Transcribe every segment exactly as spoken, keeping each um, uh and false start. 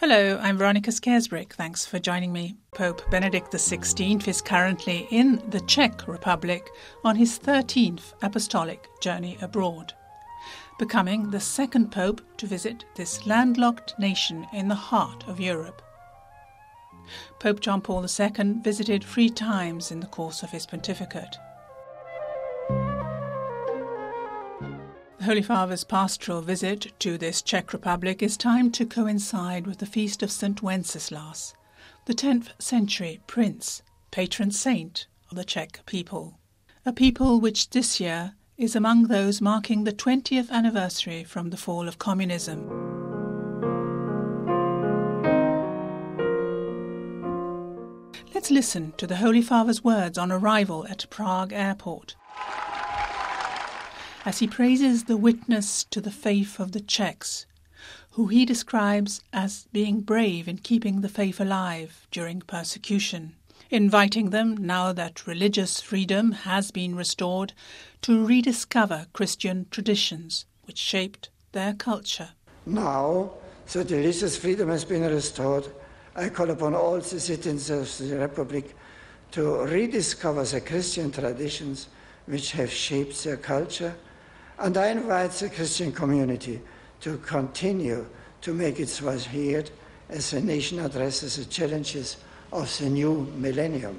Hello, I'm Veronica Skersbrick. Thanks for joining me. Pope Benedict the sixteenth is currently in the Czech Republic on his thirteenth apostolic journey abroad, becoming the second pope to visit this landlocked nation in the heart of Europe. Pope John Paul the Second visited three times in the course of his pontificate. The Holy Father's pastoral visit to this Czech Republic is timed to coincide with the feast of Saint Wenceslas, the tenth century prince, patron saint of the Czech people, a people which this year is among those marking the twentieth anniversary from the fall of communism. Let's listen to the Holy Father's words on arrival at Prague airport, as he praises the witness to the faith of the Czechs, who he describes as being brave in keeping the faith alive during persecution, inviting them, now that religious freedom has been restored, to rediscover Christian traditions which shaped their culture. Now that religious freedom has been restored, I call upon all the citizens of the Republic to rediscover the Christian traditions which have shaped their culture, and I invite the Christian community to continue to make its voice heard as the nation addresses the challenges of the new millennium.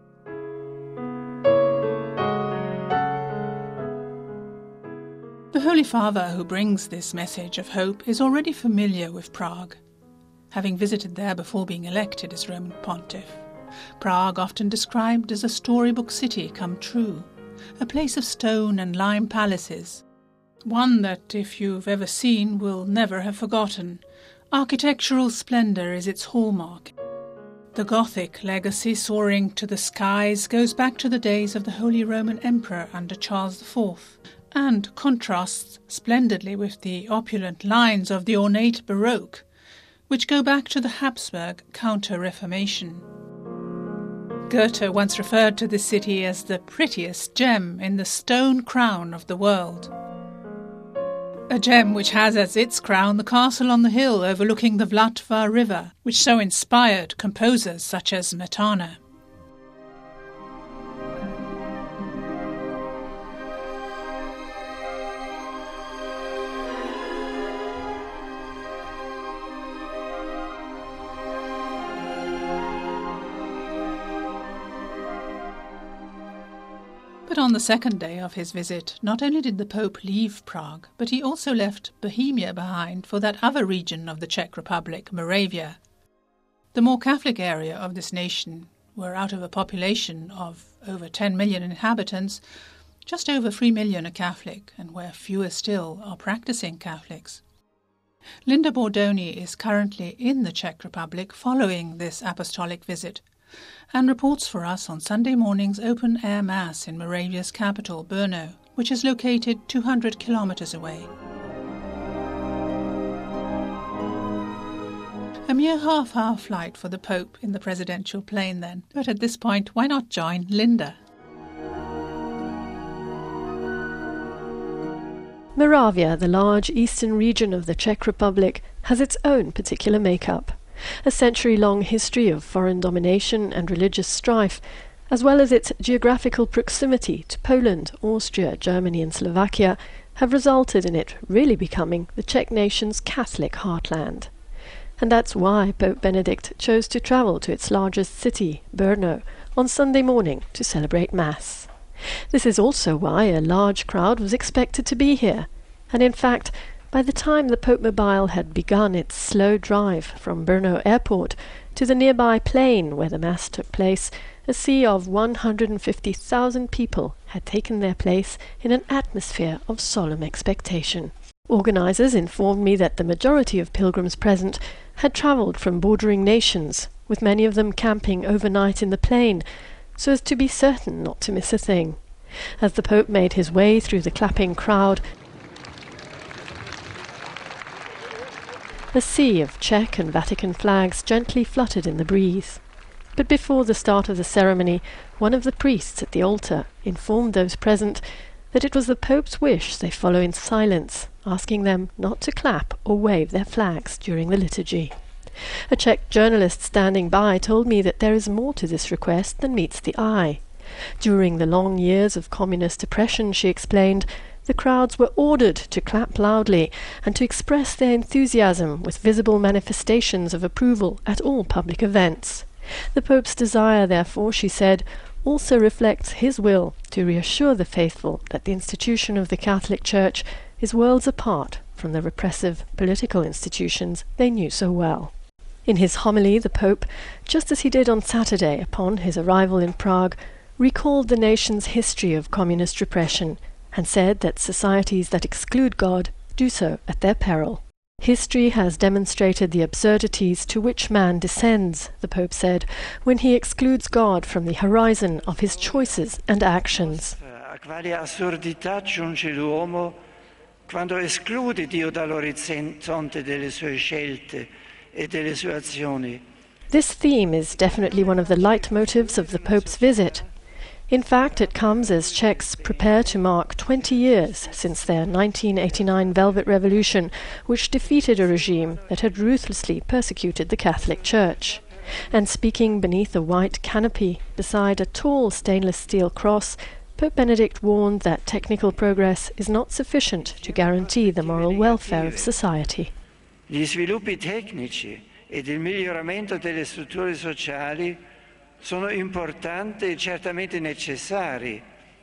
The Holy Father who brings this message of hope is already familiar with Prague, having visited there before being elected as Roman Pontiff. Prague, often described as a storybook city come true, a place of stone and lime palaces, one that, if you've ever seen, will never have forgotten. Architectural splendour is its hallmark. The Gothic legacy soaring to the skies goes back to the days of the Holy Roman Emperor under Charles the Fourth, and contrasts splendidly with the opulent lines of the ornate Baroque, which go back to the Habsburg Counter-Reformation. Goethe once referred to this city as the prettiest gem in the stone crown of the world. A gem which has as its crown the castle on the hill overlooking the Vltava river, which so inspired composers such as Smetana. But on the second day of his visit, not only did the Pope leave Prague, but he also left Bohemia behind for that other region of the Czech Republic, Moravia. The more Catholic area of this nation, where out of a population of over ten million inhabitants, just over three million are Catholic, and where fewer still are practicing Catholics. Linda Bordoni is currently in the Czech Republic following this apostolic visit, and reports for us on Sunday morning's open-air Mass in Moravia's capital, Brno, which is located two hundred kilometers away. A mere half-hour flight for the Pope in the presidential plane then, but at this point, why not join Linda? Moravia, the large eastern region of the Czech Republic, has its own particular makeup. A century-long history of foreign domination and religious strife, as well as its geographical proximity to Poland, Austria, Germany and Slovakia, have resulted in it really becoming the Czech nation's Catholic heartland. And that's why Pope Benedict chose to travel to its largest city, Brno, on Sunday morning to celebrate Mass. This is also why a large crowd was expected to be here, and in fact, by the time the Pope Mobile had begun its slow drive from Brno airport to the nearby plain where the Mass took place, a sea of one hundred fifty thousand people had taken their place in an atmosphere of solemn expectation. Organisers informed me that the majority of pilgrims present had travelled from bordering nations, with many of them camping overnight in the plain, so as to be certain not to miss a thing. As the Pope made his way through the clapping crowd, a sea of Czech and Vatican flags gently fluttered in the breeze. But before the start of the ceremony, one of the priests at the altar informed those present that it was the Pope's wish they follow in silence, asking them not to clap or wave their flags during the liturgy. A Czech journalist standing by told me that there is more to this request than meets the eye. During the long years of communist oppression, she explained, the crowds were ordered to clap loudly and to express their enthusiasm with visible manifestations of approval at all public events. The Pope's desire, therefore, she said, also reflects his will to reassure the faithful that the institution of the Catholic Church is worlds apart from the repressive political institutions they knew so well. In his homily, the Pope, just as he did on Saturday upon his arrival in Prague, recalled the nation's history of communist repression and said that societies that exclude God do so at their peril. History has demonstrated the absurdities to which man descends, the Pope said, when he excludes God from the horizon of his choices and actions. A quale assurdità giunge l'uomo quando esclude Dio dall'orizzonte delle sue scelte e delle sue azioni. This theme is definitely one of the leitmotifs of the Pope's visit. In fact, it comes as Czechs prepare to mark twenty years since their nineteen eighty-nine Velvet Revolution, which defeated a regime that had ruthlessly persecuted the Catholic Church. And speaking beneath a white canopy beside a tall stainless steel cross, Pope Benedict warned that technical progress is not sufficient to guarantee the moral welfare of society. Gli sviluppi tecnici ed il miglioramento delle strutture sociali sono importanti e certamente necessari,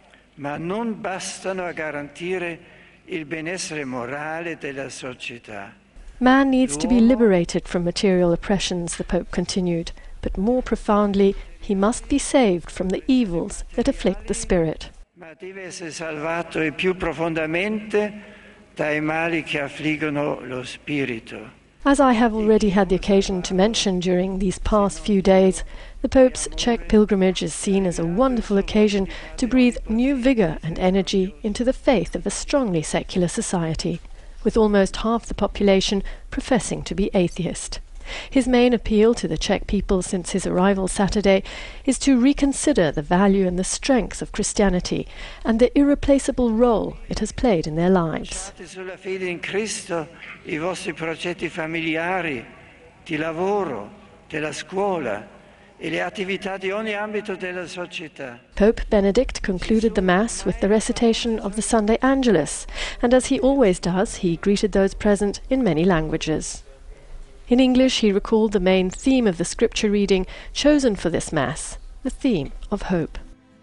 ma non bastano a garantire il benessere morale della società. Man needs to be liberated from material oppressions, the Pope continued, but more profoundly, he must be saved from the evils that afflict the spirit. Ma deve essere salvato e più profondamente dai mali che affliggono lo spirito. As I have already had the occasion to mention during these past few days, the Pope's Czech pilgrimage is seen as a wonderful occasion to breathe new vigour and energy into the faith of a strongly secular society, with almost half the population professing to be atheist. His main appeal to the Czech people since his arrival Saturday is to reconsider the value and the strength of Christianity and the irreplaceable role it has played in their lives. Sulla fede in Cristo i vostri progetti familiari, di lavoro, della scuola e le attività di ogni ambito della società. Pope Benedict concluded the Mass with the recitation of the Sunday Angelus, and as he always does, he greeted those present in many languages. In English, he recalled the main theme of the scripture reading chosen for this Mass, the theme of hope.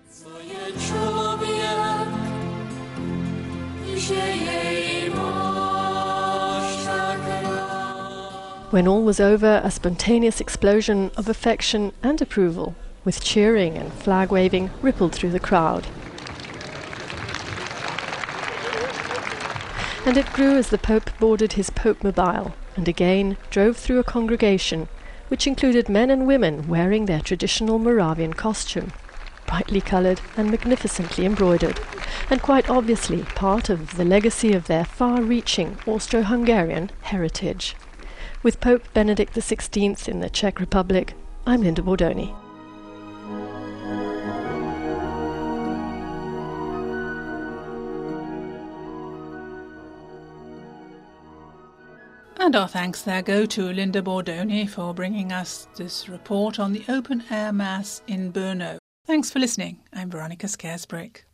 When all was over, a spontaneous explosion of affection and approval, with cheering and flag-waving, rippled through the crowd. And it grew as the Pope boarded his Pope-mobile and again drove through a congregation which included men and women wearing their traditional Moravian costume, brightly coloured and magnificently embroidered, and quite obviously part of the legacy of their far-reaching Austro-Hungarian heritage. With Pope Benedict the sixteenth in the Czech Republic, I'm Linda Bordoni. And our thanks there go to Linda Bordoni for bringing us this report on the open-air Mass in Brno. Thanks for listening. I'm Veronica Scaresbrick.